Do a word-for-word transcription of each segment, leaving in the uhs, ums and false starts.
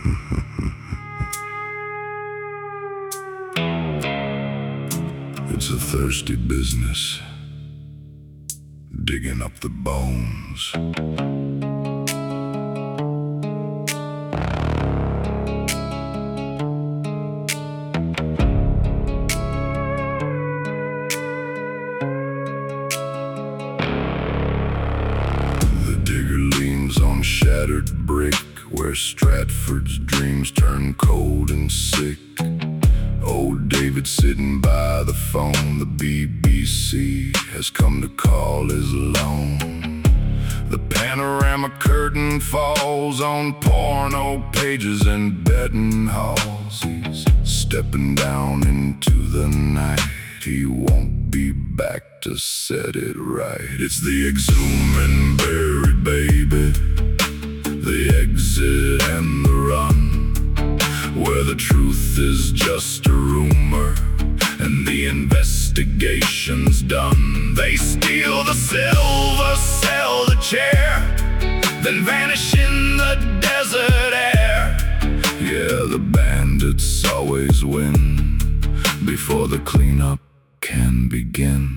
It's a thirsty business, digging up the bones. The digger leans on shattered brick, where Stratford's dreams turn cold and sick. Old David sitting by the phone, the B B C has come to call his loan. The panorama curtain falls on porno pages and betting halls. He's stepping down into the night, he won't be back to set it right. It's the exhume and bury, baby, the exit and the run, where the truth is just a rumor and the investigation's done. They steal the silver, sell the chair, then vanish in the desert air. Yeah, the bandits always win before the cleanup can begin.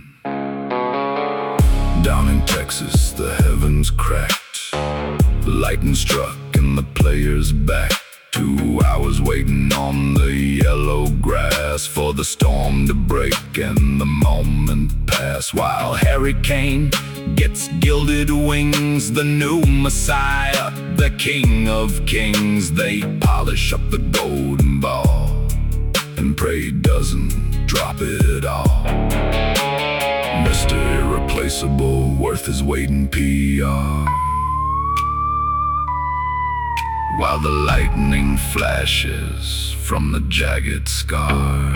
Down in Texas, the heavens cracked, lightning struck and the players back. Two hours waiting on the yellow grass for the storm to break and the moment pass, while Harry Kane gets gilded wings, the new Messiah, the King of Kings. They polish up the golden ball and pray he doesn't drop it all. Mister Irreplaceable, worth his weight in P R, while the lightning flashes from the jagged scar.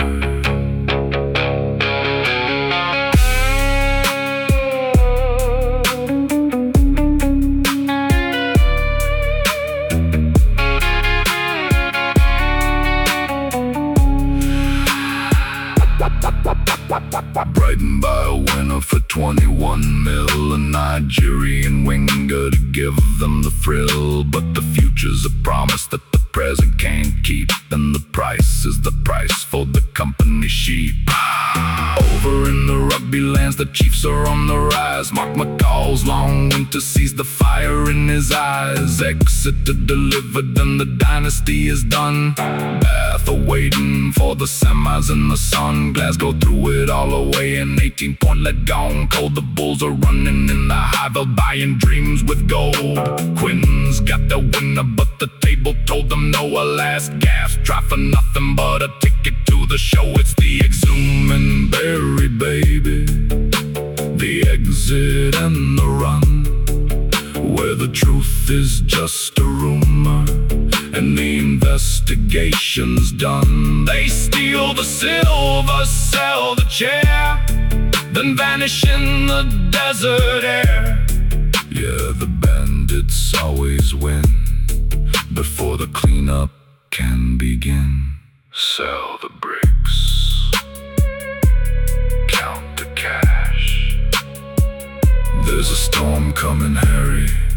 Brightened by a winner for twenty-one mil, a Nigerian winger to give them the thrill. But the future's a promise that the present can't keep, and the price is the price for the company sheep. Over in the rugby lands, the Chiefs are on the rise. Mark McCall's long winter sees the fire in his eyes. Exeter delivered and the dynasty is done. Bath awaiting for the semis in the sun. Glasgow threw it all away, an eighteen point lead gone cold. The Bulls are running in the Highville, buying dreams with gold. Quinn's got the winner, but the table told them no. A last gasp, try for nothing but a ticket to the show. It's the exhume and bury, baby, the exit and the run, where the truth is just a rumor and the investigation's done. They steal the silver, sell the chair, then vanish in the desert air. Yeah, the bandits always win before the cleanup can begin. Sell the bricks, count the cash. There's a storm coming, Harry.